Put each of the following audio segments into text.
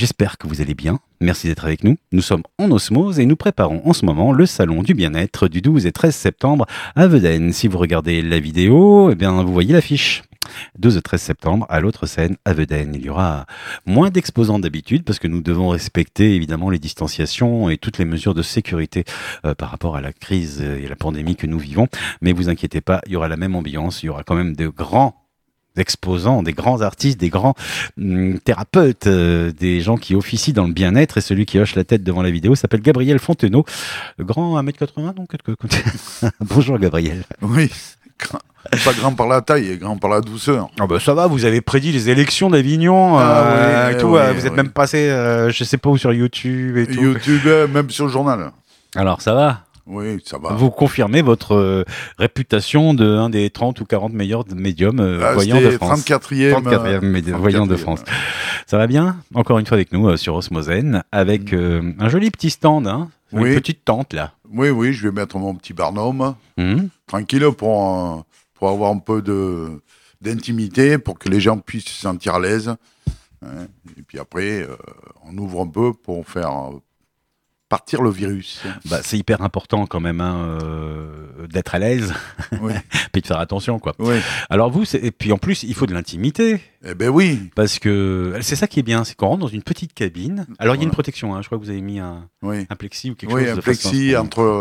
J'espère que vous allez bien. Merci d'être avec nous. Nous sommes en osmose et nous préparons en ce moment le salon du bien-être du 12 et 13 septembre à Vedène. Si vous regardez la vidéo, eh bien, vous voyez l'affiche. 12 et 13 septembre à l'autre scène à Vedène. Il y aura moins d'exposants d'habitude parce que nous devons respecter évidemment les distanciations et toutes les mesures de sécurité par rapport à la crise et à la pandémie que nous vivons. Mais vous inquiétez pas, il y aura la même ambiance. Il y aura quand même de grands exposants, des grands artistes, des grands thérapeutes, des gens qui officient dans le bien-être, et celui qui hoche la tête devant la vidéo s'appelle Gabriel Fontenot, grand 1m80, donc bonjour Gabriel. Oui, pas grand par la taille, et grand par la douceur. Ah bah ça va, vous avez prédit les élections d'Avignon, oui, et tout, oui, vous êtes oui. même passé, je sais pas où, sur YouTube et tout. YouTube, même sur le journal. Alors ça va. Oui, ça va. Vous confirmez votre réputation de un des 30 ou 40 meilleurs médiums voyants de France. 34e voyant de France. Ça va bien? Encore une fois avec nous sur Osmosen, avec un joli petit stand, hein, Oui. une petite tente là. Oui, je vais mettre mon petit barnum, tranquille, pour avoir un peu d'intimité, pour que les gens puissent se sentir à l'aise. Hein. Et puis après, on ouvre un peu pour faire partir le virus. Bah, c'est hyper important quand même d'être à l'aise, Oui. puis de faire attention quoi. Oui. Alors vous, et puis en plus il faut de l'intimité. Eh ben oui. Parce que c'est ça qui est bien, c'est qu'on rentre dans une petite cabine. Alors il y a une Voilà. protection, hein, je crois que vous avez mis un plexi ou quelque chose. Oui, un plexi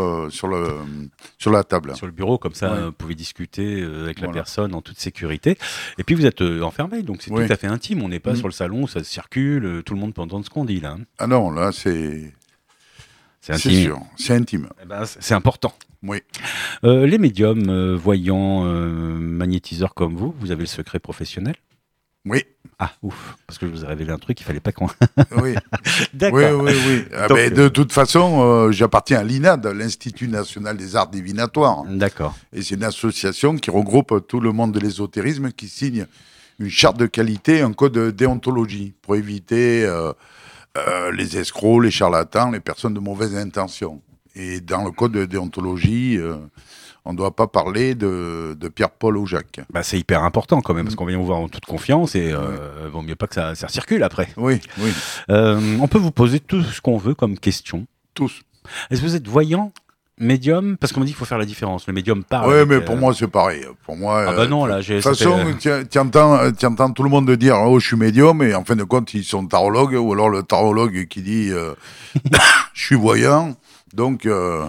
sur la table. Sur le bureau, comme ça, Ouais. vous pouvez discuter avec la personne en toute sécurité. Et puis vous êtes enfermé, donc c'est tout à fait intime. On n'est pas sur le salon, ça circule, tout le monde peut entendre ce qu'on dit là. Ah non, là c'est intime. sûr, c'est intime. Eh ben, c'est important. Oui. Les médiums, voyants, magnétiseurs comme vous avez le secret professionnel? Oui. Ah, ouf, parce que je vous ai révélé un truc, il fallait pas qu'on... Oui. D'accord. Oui. Ah, Donc, de toute façon, j'appartiens à l'INAD, l'Institut National des Arts Divinatoires. D'accord. Et c'est une association qui regroupe tout le monde de l'ésotérisme, qui signe une charte de qualité, un code de déontologie, pour éviter les escrocs, les charlatans, les personnes de mauvaise intention. Et dans le code de déontologie, on ne doit pas parler de Pierre-Paul ou Jacques. Bah, c'est hyper important quand même, parce qu'on vient vous voir en toute confiance et vaut mieux pas que ça circule après. Oui. On peut vous poser tout ce qu'on veut comme question. Tous. Est-ce que vous êtes voyant, médium? Parce qu'on me dit qu'il faut faire la différence. Le médium parle. Oui, mais pour moi, c'est pareil. Pour moi, ah bah non, là, j'ai... de toute façon, tu entends tout le monde dire « Oh, je suis médium », et en fin de compte, ils sont tarologues, ou alors le tarologue qui dit « Je suis voyant ». Donc,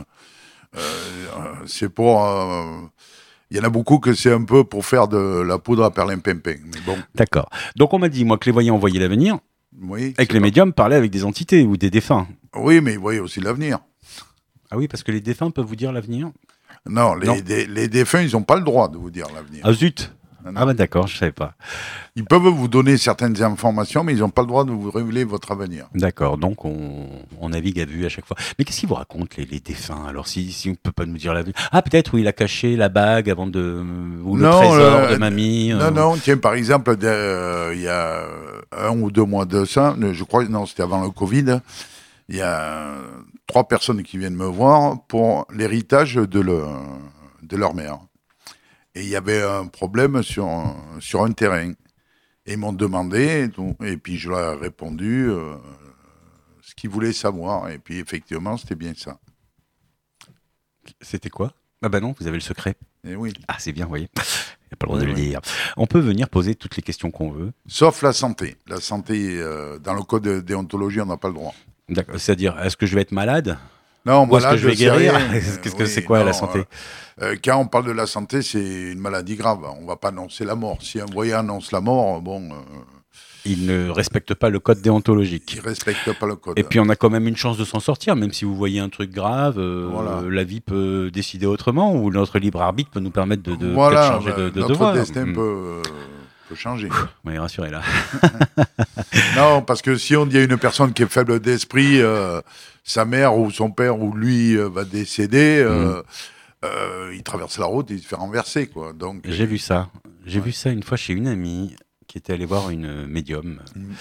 c'est pour... Il y en a beaucoup que c'est un peu pour faire de la poudre à perlimpinpin. Mais bon. D'accord. Donc, on m'a dit, moi, que les voyants voyaient l'avenir, Oui, et que les médiums parlaient avec des entités ou des défunts. Oui, mais ils voyaient aussi l'avenir. Ah oui, parce que les défunts peuvent vous dire l'avenir? Non, les défunts, ils n'ont pas le droit de vous dire l'avenir. Ah zut! Non. Ah bah d'accord, je savais pas. Ils peuvent vous donner certaines informations, mais ils n'ont pas le droit de vous révéler votre avenir. D'accord, donc on navigue à vue à chaque fois. Mais qu'est-ce qu'ils vous racontent, les défunts? Alors, si on ne peut pas nous dire l'avenir... Ah, peut-être où il a caché la bague avant ou le trésor de mamie. Non, tiens, par exemple, il y a 1 ou 2 mois de ça, je crois, non, c'était avant le Covid, il y a 3 personnes qui viennent me voir pour l'héritage de leur mère. Et il y avait un problème sur un terrain. Et ils m'ont demandé, et puis je leur ai répondu ce qu'ils voulaient savoir. Et puis effectivement, c'était bien ça. C'était quoi? Ah bah non, vous avez le secret. Et oui. Ah, c'est bien, vous voyez. Il n'y a pas le droit de le dire. On peut venir poser toutes les questions qu'on veut. Sauf la santé. La santé, dans le code de déontologie, on n'a pas le droit. D'accord. C'est-à-dire, est-ce que je vais être malade? Non, ou est-ce que je vais guérir? Qu'est-ce que c'est quoi la santé? Quand on parle de la santé, c'est une maladie grave. On ne va pas annoncer la mort. Si un voyant annonce la mort, bon... il ne respecte pas le code déontologique. Il ne respecte pas le code. Et puis on a quand même une chance de s'en sortir, même si vous voyez un truc grave, la vie peut décider autrement, ou notre libre arbitre peut nous permettre de peut-être changer de voie. Notre destin peut changer. Oui, rassurez là. Non, parce que si on dit à une personne qui est faible d'esprit, sa mère ou son père ou lui va décéder, il traverse la route et il se fait renverser, quoi. Donc, J'ai vu ça. J'ai vu ça une fois chez une amie qui était allé voir une médium Mm.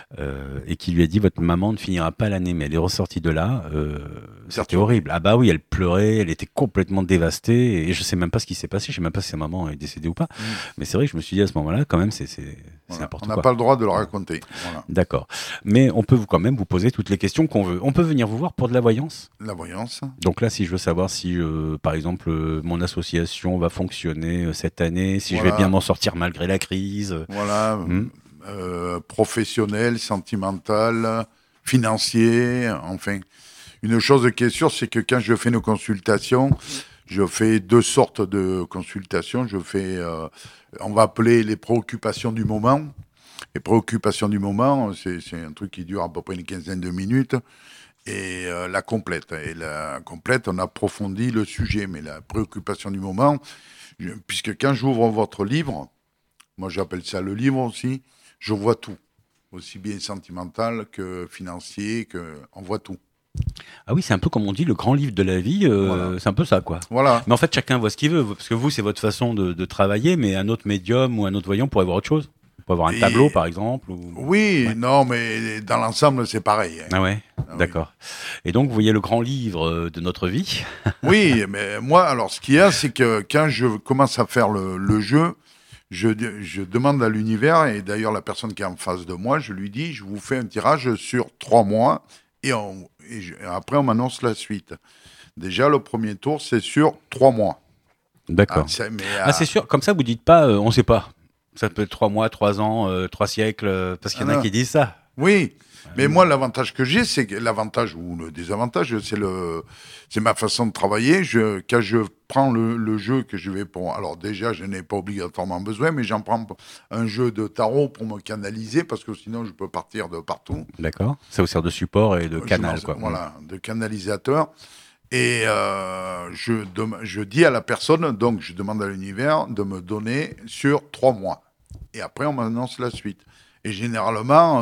et qui lui a dit votre maman ne finira pas l'année, mais elle est ressortie de là. C'était Perturbée. horrible. Ah bah oui, elle pleurait, elle était complètement dévastée et je sais même pas ce qui s'est passé. Je sais même pas si sa maman est décédée ou pas. Mm. Mais c'est vrai que je me suis dit à ce moment-là, quand même, c'est Voilà. n'importe On n'a quoi. pas le droit de le raconter. Voilà. D'accord. Mais on peut quand même vous poser toutes les questions qu'on veut. On peut venir vous voir pour de la voyance. La voyance. Donc là, si je veux savoir si, par exemple, mon association va fonctionner cette année, si je vais Voilà. bien m'en sortir malgré la crise. Voilà. Mm. Professionnel, sentimental, financier, enfin. Une chose qui est sûre, c'est que quand je fais une consultation, je fais deux sortes de consultations. Je fais, on va appeler les préoccupations du moment. Les préoccupations du moment, c'est un truc qui dure à peu près une quinzaine de minutes. Et la complète. Et la complète, on approfondit le sujet. Mais la préoccupation du moment, puisque quand j'ouvre votre livre, moi j'appelle ça le livre aussi, je vois tout. Aussi bien sentimental que financier, on voit tout. Ah oui, c'est un peu comme on dit, le grand livre de la vie, Voilà. c'est un peu ça, quoi. Voilà. Mais en fait, chacun voit ce qu'il veut, parce que vous, c'est votre façon de travailler, mais un autre médium ou un autre voyant pourrait voir autre chose. Il pourrait avoir un Et- tableau, par exemple. Ou... Oui, Ouais. non, mais dans l'ensemble, c'est pareil. Hein. Ah ouais, Ah oui. d'accord. Et donc, vous voyez le grand livre de notre vie. Oui, mais moi, alors, ce qu'il y a, c'est que quand je commence à faire le jeu, je demande à l'univers, et d'ailleurs, la personne qui est en face de moi, je lui dis, je vous fais un tirage sur 3 mois, et après, on m'annonce la suite. Déjà, le premier tour, c'est sur 3 mois. D'accord. Ah, c'est sûr, comme ça, vous dites pas, on sait pas. Ça peut être 3 mois, 3 ans, 3 siècles, parce qu'il y en a qui disent ça. Oui, mais moi, l'avantage que j'ai, c'est que l'avantage ou le désavantage, c'est ma façon de travailler. Quand je prends le jeu que je vais pour. Alors, déjà, je n'ai pas obligatoirement besoin, mais j'en prends un jeu de tarot pour me canaliser, parce que sinon, je peux partir de partout. D'accord. Ça vous sert de support et de canal, quoi. Voilà, de canalisateur. Et je dis à la personne, donc je demande à l'univers de me donner sur 3 mois. Et après, on m'annonce la suite. Et généralement,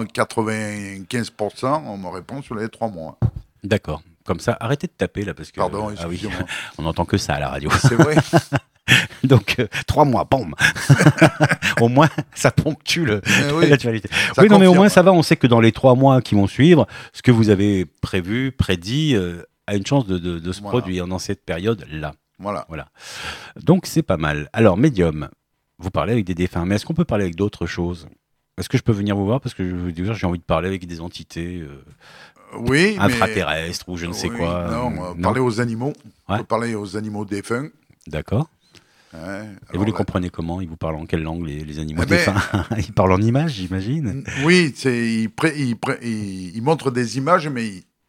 95%, on me répond sur les 3 mois. D'accord. Comme ça, arrêtez de taper là, parce que. Pardon, ah oui, excusez-moi. on n'entend que ça à la radio. C'est vrai. Donc, 3 mois, boum. Au moins, ça ponctue oui. l'actualité. Ça Oui, non, mais au confirme. moins, ça va. On sait que dans les 3 mois qui vont suivre, ce que vous avez prévu, prédit, a une chance de se Voilà. produire dans cette période-là. Voilà. Voilà. Donc, c'est pas mal. Alors, médium, vous parlez avec des défunts, mais est-ce qu'on peut parler avec d'autres choses? Est-ce que je peux venir vous voir? Parce que je veux dire, j'ai envie de parler avec des entités Oui, intraterrestres ou je ne sais oui, quoi. Non, parler aux animaux. Ouais. On peut parler aux animaux défunts. D'accord. Hein. Et Alors vous les là- comprenez comment? Ils vous parlent en quelle langue, les animaux Eh ben, défunts? Ils parlent en images, j'imagine. Oui, il montre des images, mais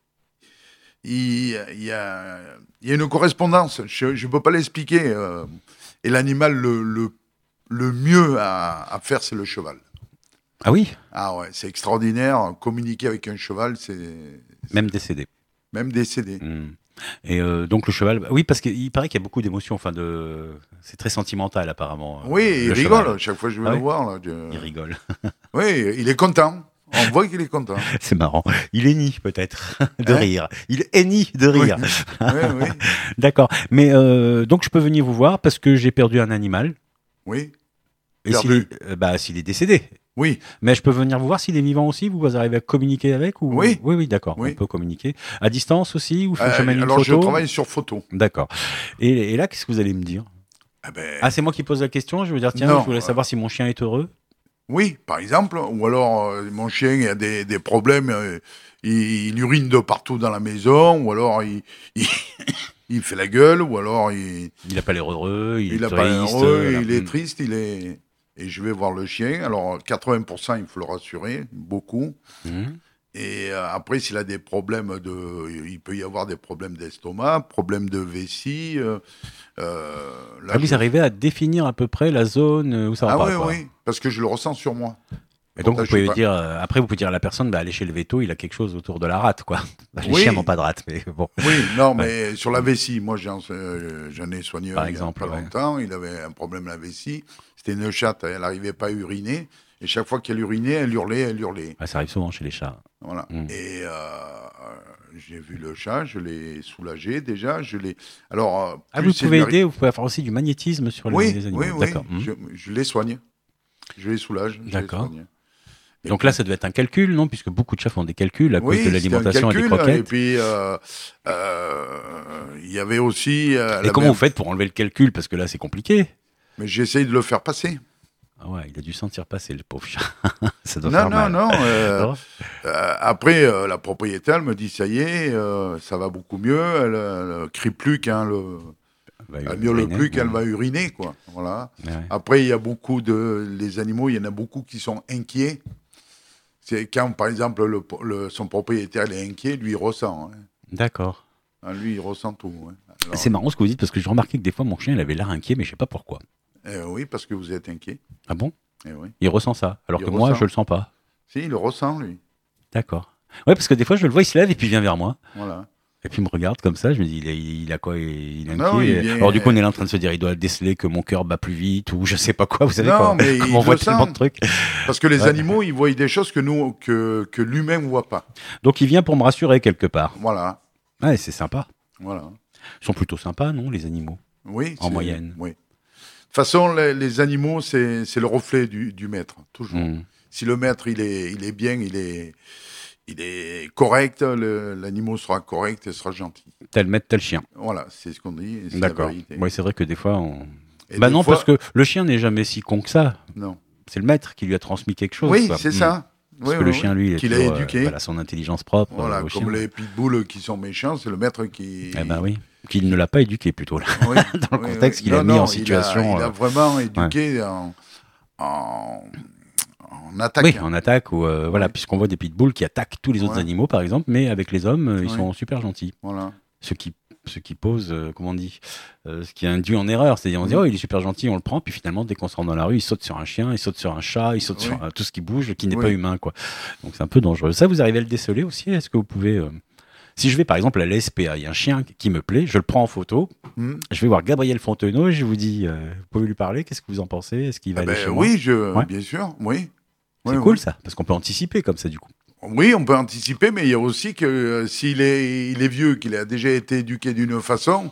il y a une correspondance. Je ne peux pas l'expliquer. Et l'animal le mieux à faire, c'est le cheval. Ah oui? Ah ouais, c'est extraordinaire. Communiquer avec un cheval, c'est Même décédé. même décédé. Hmm. Et donc le cheval, oui, parce qu'il paraît qu'il y a beaucoup d'émotions. Enfin, c'est très sentimental apparemment. Oui, il le rigole. cheval. Chaque fois que je vais Ah le oui voir. Là, Il rigole. Oui, il est content. On voit qu'il est content. C'est marrant. Il hennit peut-être de Hein rire. Il hennit de rire. Oui. D'accord. Mais donc je peux venir vous voir parce que j'ai perdu un animal. Oui. Et Perdu. s'il est décédé. Oui. Mais je peux venir vous voir s'il est vivant aussi. Vous arrivez à communiquer avec ou... Oui. Oui, d'accord. Oui. On peut communiquer. À distance aussi ou je mène une Alors, je photo. travaille sur photo. D'accord. Et là, qu'est-ce que vous allez me dire? Eh ben, Ah, c'est moi qui pose la question. Je veux dire, tiens, Non, je voulais savoir si mon chien est heureux. oui, par exemple. Ou alors, mon chien il a des problèmes. Il urine de partout dans la maison. Ou alors, il fait la gueule. Ou alors, il Il n'a pas l'air heureux. Il n'a est pas l'air triste. heureux. Il est Hmm. triste. Et je vais voir le chien. Alors, 80%, il faut le rassurer. Beaucoup. Hmm. Et après, s'il a des problèmes il peut y avoir des problèmes d'estomac, problèmes de vessie. Là, Vous arrivez à définir à peu près la zone où ça va Ah pas, oui, quoi. oui, parce que je le ressens sur moi. Et donc, Pourtant, vous pouvez je suis dire, après, vous pouvez dire à la personne, allez chez le veto, il a quelque chose autour de la rate, quoi. Les Oui. chiens n'ont pas de rate, mais bon. Oui, non, mais sur la vessie, moi j'en ai soigné Par un exemple, il y a pas ouais. longtemps. Il avait un problème à la vessie. C'était une chatte, elle n'arrivait pas à uriner. Et chaque fois qu'elle urinait, elle hurlait. Ah, ça arrive souvent chez les chats. Voilà. Mm. Et j'ai vu le chat, je l'ai soulagé déjà. Alors, Ah, plus vous c'est pouvez lui arri- aider, vous pouvez faire aussi du magnétisme sur Oui, les animaux. oui, oui, D'accord. je les soigne. Je les soulage. D'accord. Je les Donc là, ça devait être un calcul, non? Puisque beaucoup de chefs ont des calculs à cause de c'était un l'alimentation et des calcul. croquettes. Et puis, il y avait aussi... Et comment vous faites pour enlever le calcul? Parce que là, c'est compliqué. Mais j'essaye de le faire passer. Ah ouais, il a dû sentir passer, le pauvre chat. Ça doit Non, faire mal. non. Non. Après, la propriétaire, elle me dit, ça y est, ça va beaucoup mieux. Elle crie plus qu'elle Bah, elle miaule uriner, plus qu'elle ouais. va uriner, quoi. Voilà. Ouais. Après, il y a beaucoup les animaux, il y en a beaucoup qui sont inquiets. C'est quand, par exemple, son propriétaire il est inquiet, lui, il ressent. Hein. D'accord. Hein, lui, il ressent tout. Hein. Alors, C'est marrant ce que vous dites parce que j'ai remarqué que des fois mon chien il avait l'air inquiet mais je sais pas pourquoi. oui, parce que vous êtes inquiet. Ah bon? Oui. Il ressent ça alors Il que moi ressent. je le sens pas. Si, il le ressent, lui. D'accord. Ouais parce que des fois je le vois il se lève et puis il vient vers moi Voilà. et puis il me regarde comme ça je me dis il a quoi il est inquiet. Non, il vient- Alors du coup on est là en train de se dire il doit déceler que mon cœur bat plus vite ou je sais pas quoi vous savez Non, quoi. mais Comme il on voit le tellement sent. de trucs. Parce que les Ouais. animaux, ils voient des choses que l'humain ne voit pas. Donc il vient pour me rassurer quelque part. Voilà. Ouais c'est sympa. Voilà. Ils sont plutôt sympas non les animaux Oui. en moyenne. Oui. De toute façon, les animaux, c'est le reflet du maître, toujours. Hmm. Si le maître, il est bien, il est correct, l'animal sera correct et sera gentil. Tel maître tel chien. Voilà, c'est ce qu'on dit. C'est la D'accord. vérité. Oui c'est vrai que des fois on... Et Bah des non fois- parce que le chien n'est jamais si con que ça. Non. C'est le maître qui lui a transmis quelque chose. Oui, quoi. c'est Mm. ça. Parce Oui, que oui, le chien, oui. lui, il est Qu'il a toujours, éduqué. voilà, son intelligence propre Voilà, au comme chien. les pitbulls qui sont méchants, c'est le maître qui. Eh ben oui, qu'il ne l'a pas éduqué plutôt là. Oui, Dans le oui, contexte oui. qu'il a Non, mis non, en situation. Il a vraiment éduqué en attaque. Oui, en attaque ou voilà, Oui. puisqu'on voit des pitbulls qui attaquent tous les autres Ouais. animaux, par exemple, mais avec les hommes, ils Oui. sont super gentils. Voilà. Ce qui pose, comment on dit, ce qui induit en erreur. C'est-à-dire, on dit, Mhm. oh, il est super gentil, on le prend, puis finalement, dès qu'on se rend dans la rue, il saute sur un chien, il saute sur un chat, il saute Oui. sur tout ce qui bouge, qui n'est Oui. pas humain, quoi. Donc c'est un peu dangereux. Ça, vous arrivez à le déceler aussi? Est-ce que vous pouvez. Si je vais par exemple à la SPA, il y a un chien qui me plaît, je le prends en photo, Mhm. je vais voir Gabriel Fontenot, je vous dis, vous pouvez lui parler, qu'est-ce que vous en pensez? Est-ce qu'il va Eh aller ben, chez moi? oui, Ouais. bien sûr, oui. C'est Oui, cool oui. ça, parce qu'on peut anticiper comme ça du coup. Oui, on peut anticiper, mais il y a aussi que s'il est vieux, qu'il a déjà été éduqué d'une façon,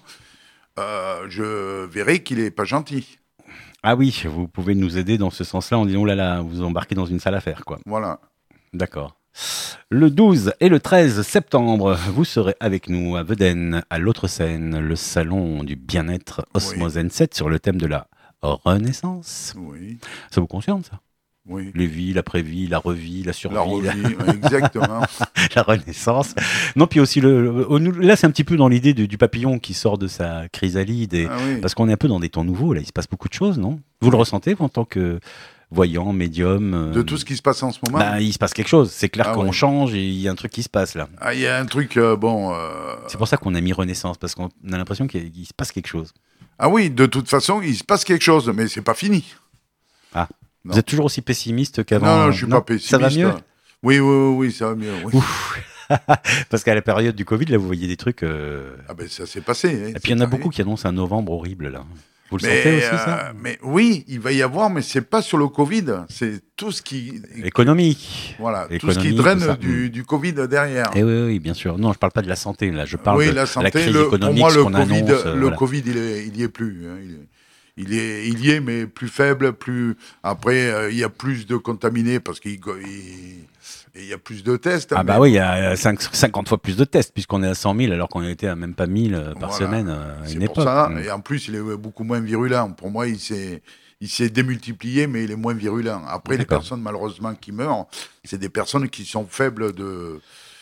je verrai qu'il n'est pas gentil. Ah oui, vous pouvez nous aider dans ce sens-là en disant, oh là là, vous embarquez dans une sale affaire, quoi. Voilà. D'accord. Le 12 et le 13 septembre, vous serez avec nous à Vedène, à l'autre scène, le salon du bien-être Osmose N7 sur le thème de la renaissance. Oui, Ça vous concerne ça? oui. Les vies, l'après-vie, la revie, la survie, La revie, exactement. la renaissance. Non, puis aussi, là, c'est un petit peu dans l'idée du papillon qui sort de sa chrysalide. Ah oui. Parce qu'on est un peu dans des temps nouveaux, là, il se passe beaucoup de choses, non? Vous le ressentez, vous, en tant que voyant, médium De tout ce qui se passe en ce moment. bah, il se passe quelque chose. C'est clair Ah qu'on ouais. change et il y a un truc qui se passe, là. Ah, il y a un truc, bon... C'est pour ça qu'on a mis renaissance, parce qu'on a l'impression qu'il se passe quelque chose. Ah oui, de toute façon, il se passe quelque chose, mais c'est pas fini. Ah, Non. vous êtes toujours aussi pessimiste qu'avant? Non, je suis pas pessimiste. Ça va mieux? Oui, ça va mieux. Oui. Ouf. Parce qu'à la période du Covid, là, vous voyez des trucs... Ah ben, ça s'est passé. Hein, Et puis, il y en a beaucoup qui annoncent un novembre horrible, là. Vous le mais, sentez aussi, ça? mais oui, il va y avoir, mais c'est pas sur le Covid, c'est tout ce qui... Économique. Voilà, tout ce Économie, qui tout draine ça. du Covid derrière. Eh oui, oui, bien sûr. Non, je parle pas de la santé, là. Je parle Oui, de la santé, crise pour économique, moi, ce le qu'on Covid, annonce. Voilà. Covid, il y est plus. Hein, il y est, mais plus faible, plus... Après, il y a plus de contaminés parce qu'il y a plus de tests. Ah mais bah oui, il y a 50 fois plus de tests, puisqu'on est à 100 000, alors qu'on était à même pas 1000 par voilà. semaine à C'est une pour époque. ça. Et en plus, il est beaucoup moins virulent. Pour moi, il s'est démultiplié, mais il est moins virulent. Après, les D'accord. personnes, malheureusement, qui meurent, c'est des personnes qui sont faibles de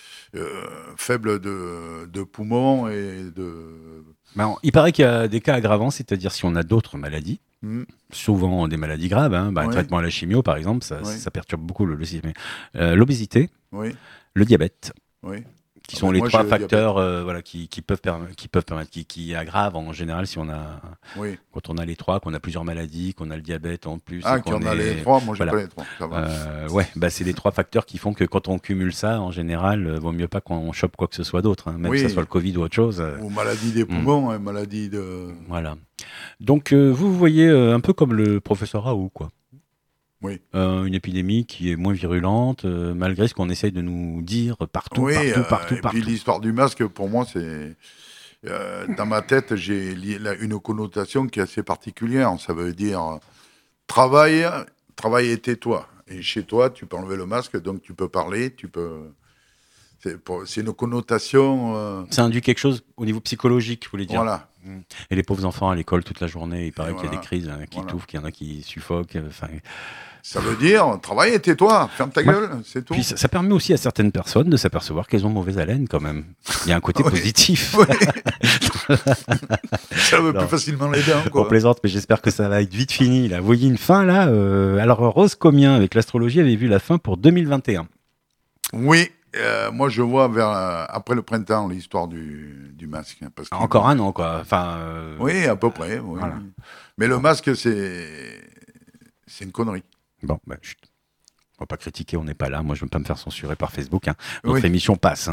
poumons et de... Ben, il paraît qu'il y a des cas aggravants, c'est-à-dire si on a d'autres maladies, Hmm. souvent des maladies graves, hein, un Oui. traitement à la chimio par exemple, ça, Oui. ça perturbe beaucoup le système. L'obésité, Oui, le diabète, oui. qui Ah sont ben les moi, trois j'ai le facteurs voilà, qui peuvent permettre, qui aggravent en général si on a, Oui. quand on a les trois, qu'on a plusieurs maladies, qu'on a le diabète en plus. Ah, et qu'on qu'on a est- les trois, moi, j'ai voilà. pas les trois. Ça va. Ouais, bah, c'est les trois facteurs qui font que quand on cumule ça, en général, vaut mieux pas qu'on chope quoi que ce soit d'autre, hein, même Oui. que ce soit le Covid ou autre chose. Ou maladie des poumons, hein, maladie de... Voilà. Donc, vous voyez un peu comme le professeur Raoult, quoi. Oui. Une épidémie qui est moins virulente, malgré ce qu'on essaye de nous dire partout, Oui, partout. et puis l'histoire du masque, pour moi, c'est... dans ma tête, j'ai une connotation qui est assez particulière. Ça veut dire travail, travaille et tais-toi. Et chez toi, tu peux enlever le masque, donc tu peux parler, c'est une connotation. Ça induit quelque chose au niveau psychologique, vous voulez dire. Voilà. Et les pauvres enfants à l'école toute la journée, il paraît qu'il y a voilà. des crises, qui touffent, qu'il y en a qui suffoquent. Ça veut dire, travaille et tais-toi, ferme ta gueule, c'est tout. Puis ça permet aussi à certaines personnes de s'apercevoir qu'elles ont mauvaise haleine quand même. Il y a un côté positif. Ça veut plus facilement les dents, quoi. On plaisante, mais j'espère que ça va être vite fini. Là. Vous voyez une fin là. Alors Rose Comien avec l'astrologie avait vu la fin pour 2021. Oui. Moi, je vois après le printemps l'histoire du masque. Parce encore un an, quoi. Oui, à peu près. Oui. Voilà. Mais le masque, c'est une connerie. Bon, chut. On va pas critiquer, on n'est pas là. Moi, je ne veux pas me faire censurer par Facebook. Notre émission passe.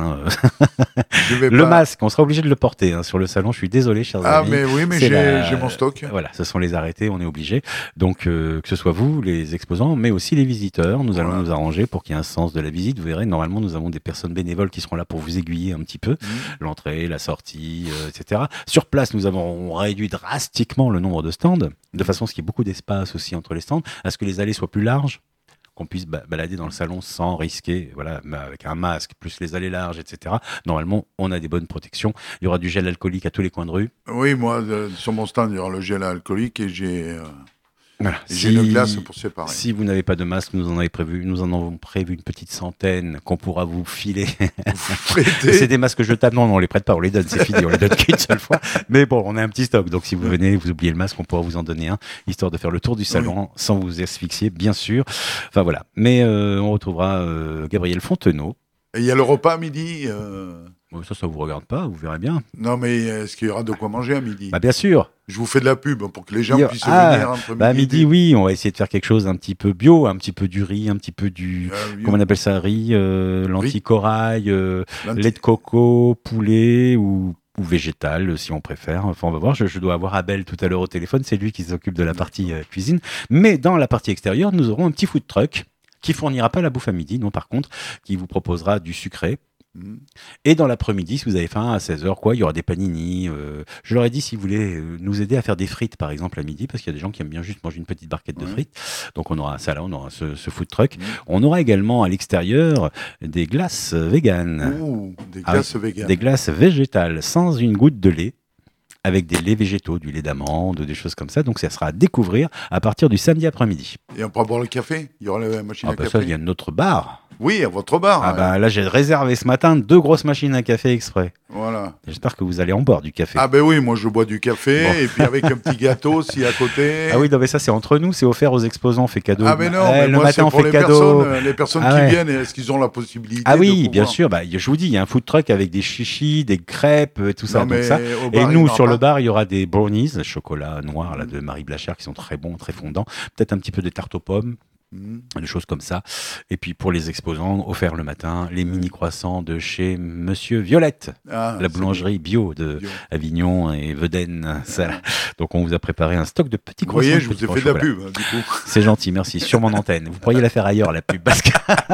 Le masque, on sera obligé de le porter sur le salon. Je suis désolé, chers amis. Mais oui, mais j'ai mon stock. Voilà, ce sont les arrêtés, on est obligé. Donc, que ce soit vous, les exposants, mais aussi les visiteurs, nous allons nous arranger pour qu'il y ait un sens de la visite. Vous verrez, normalement, nous avons des personnes bénévoles qui seront là pour vous aiguiller un petit peu. L'entrée, la sortie, etc. Sur place, nous avons réduit drastiquement le nombre de stands, de façon à ce qu'il y ait beaucoup d'espace aussi entre les stands, à ce que les allées soient plus larges, qu'on puisse balader dans le salon sans risquer, voilà, avec un masque, plus les allées larges, etc. Normalement, on a des bonnes protections. Il y aura du gel alcoolique à tous les coins de rue. Oui, moi, sur mon stand, il y aura le gel alcoolique et j'ai j'ai une glace pour séparer. Si vous n'avez pas de masque, nous en avons prévu une petite centaine qu'on pourra vous filer. C'est des masques jetables. Non, on les prête pas, on les donne, c'est fini, on les donne qu'une seule fois. Mais bon, on a un petit stock, donc si vous venez, vous oubliez le masque, on pourra vous en donner un, histoire de faire le tour du salon sans vous asphyxier, bien sûr. Enfin voilà. Mais on retrouvera Gabriel Fontenot. Et il y a le repas à midi. Ça vous regarde pas, vous verrez bien. Non, mais est-ce qu'il y aura de quoi manger à midi ? Bien sûr. Je vous fais de la pub pour que les gens puissent venir entre midi. À midi, oui, on va essayer de faire quelque chose un petit peu bio, un petit peu du riz, un petit peu du, comment on appelle ça, riz, lentilles corail, lait de coco, poulet ou végétal, si on préfère. Enfin, on va voir. Je dois avoir Abel tout à l'heure au téléphone. C'est lui qui s'occupe de la partie cuisine. Mais dans la partie extérieure, nous aurons un petit food truck qui fournira pas la bouffe à midi, non, par contre, qui vous proposera du sucré. Et dans l'après-midi, si vous avez faim, à 16h, il y aura des panini. Je leur ai dit, si vous voulez nous aider à faire des frites, par exemple, à midi, parce qu'il y a des gens qui aiment bien juste manger une petite barquette de frites. Donc, on aura ça là, on aura ce food truck. On aura également à l'extérieur des glaces véganes. Des glaces véganes. Des glaces végétales, sans une goutte de lait, avec des laits végétaux, du lait d'amande, des choses comme ça. Donc, ça sera à découvrir à partir du samedi après-midi. Et on pourra boire le café ? Il y aura la machine à café ? Ça, il y a notre bar. Oui, à votre bar. Là, j'ai réservé ce matin 2 grosses machines à café exprès. Voilà. J'espère que vous allez en boire du café. Oui, moi je bois du café et puis avec un petit gâteau aussi à côté. Oui, non, mais ça c'est entre nous, c'est offert aux exposants, on fait cadeau. Mais non, mais le moi, matin on pour fait cadeau. Les personnes qui viennent, est-ce qu'ils ont la possibilité de pouvoir... bien sûr. Je vous dis, il y a un food truck avec des chichis, des crêpes, tout ça. Non, Et nous, sur le bar, il y aura des brownies, chocolat noir là, de Marie Blachère, qui sont très bons, très fondants. Peut-être un petit peu de tarte aux pommes. Des choses comme ça. Et puis pour les exposants, offert le matin, les mini croissants de chez Monsieur Violette, la boulangerie bio de Avignon et Vedène. Donc on vous a préparé un stock de petits croissants. Vous voyez, je vous ai fait de la pub, du coup. C'est gentil, merci. Sur mon antenne. Vous pourriez la faire ailleurs, la pub. Parce que...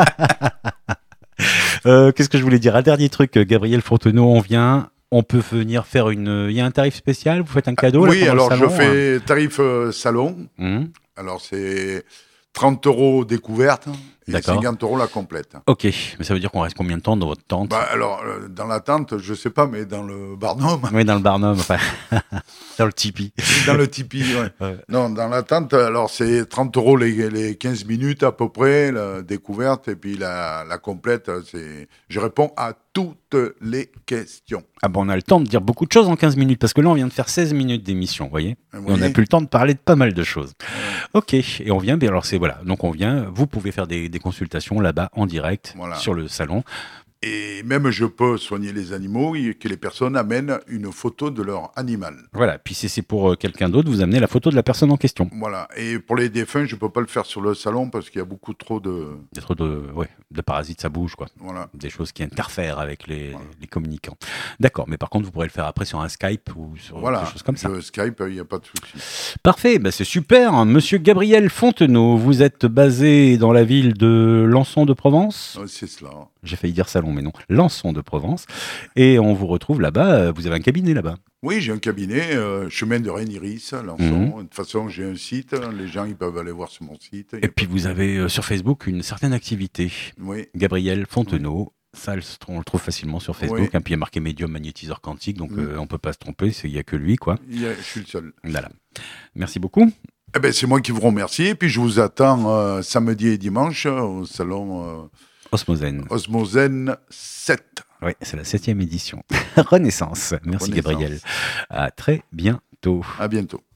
Qu'est-ce que je voulais dire ? Un dernier truc, Gabriel Fontenot, on vient... On peut venir faire il y a un tarif spécial, vous faites un cadeau Oui, là, alors le salon, je fais tarif salon. Alors c'est 30 € découverte et 50 € la complète. Ok, mais ça veut dire qu'on reste combien de temps dans votre tente ? Alors, dans la tente, je sais pas, mais dans le Barnum. Oui, dans le Barnum, enfin, dans le Tipeee. Dans le Tipeee, ouais. Non, dans la tente, alors c'est 30 € les 15 minutes à peu près, la découverte, et puis la complète, je réponds à toutes les questions. On a le temps de dire beaucoup de choses en 15 minutes, parce que là, on vient de faire 16 minutes d'émission, vous voyez ? Et on n'a plus le temps de parler de pas mal de choses. Ok, et on vient, donc on vient, vous pouvez faire des consultations là-bas en direct sur le salon. Et même je peux soigner les animaux et que les personnes amènent une photo de leur animal. Voilà, puis si c'est pour quelqu'un d'autre, vous amenez la photo de la personne en question. Voilà, et pour les défunts, je ne peux pas le faire sur le salon parce qu'il y a beaucoup trop de... Il y a trop de parasites, ça bouge, quoi. Voilà. Des choses qui interfèrent avec les communicants. D'accord, mais par contre, vous pourrez le faire après sur un Skype ou sur quelque chose comme ça. Voilà, Skype, il n'y a pas de souci. Parfait, c'est super. Monsieur Gabriel Fontenot, vous êtes basé dans la ville de Lançon de Provence ? C'est cela. J'ai failli dire Salon mais non, Lançon de Provence. Et on vous retrouve là-bas. Vous avez un cabinet là-bas. Oui, j'ai un cabinet, chemin de Reine-Iris, Lançon. De toute façon, j'ai un site. Les gens, ils peuvent aller voir sur mon site. Et puis vous avez sur Facebook une certaine activité. Oui. Gabriel Fontenot. Ça, on le trouve facilement sur Facebook. Oui. Puis il y a marqué médium magnétiseur quantique, donc on peut pas se tromper. Il n'y a que lui, quoi. Je suis le seul. Voilà. Merci beaucoup. Eh ben, c'est moi qui vous remercie. Et puis, je vous attends samedi et dimanche au salon Osmosen 7. Oui, c'est la 7e édition. Renaissance. Merci Renaissance. Gabriel. À très bientôt. À bientôt.